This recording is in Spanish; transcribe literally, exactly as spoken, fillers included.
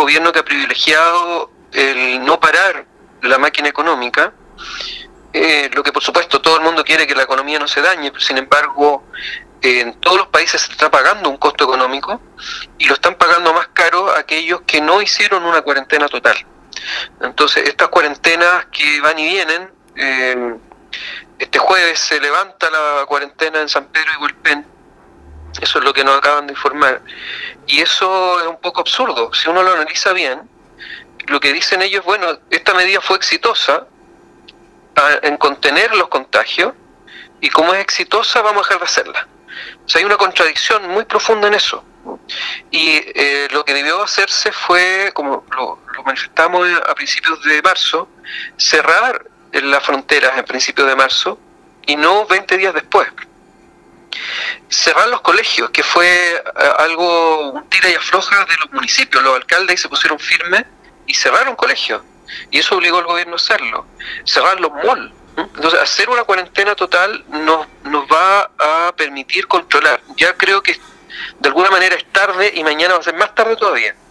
gobierno que ha privilegiado el no parar la máquina económica, eh, lo que por supuesto todo el mundo quiere que la economía no se dañe, pero sin embargo eh, en todos los países se está pagando un costo económico y lo están pagando más caro aquellos que no hicieron una cuarentena total. Entonces estas cuarentenas que van y vienen, eh, este jueves se levanta la cuarentena en San Pedro y Hualpén, eso es lo que nos acaban de informar, y eso es un poco absurdo. Si uno lo analiza bien, lo que dicen ellos, bueno, esta medida fue exitosa a, en contener los contagios, y como es exitosa vamos a dejar de hacerla. O sea, hay una contradicción muy profunda en eso, y eh, lo que debió hacerse fue, como lo, lo manifestamos a principios de marzo, cerrar las fronteras en principios de marzo y no veinte días después. Cerrar los colegios, que fue algo, un tira y afloja de los municipios. Los alcaldes se pusieron firmes y cerraron colegios, y eso obligó al gobierno a hacerlo. Cerrar los malls. Entonces, hacer una cuarentena total nos, nos va a permitir controlar. Ya creo que de alguna manera es tarde y mañana va a ser más tarde todavía,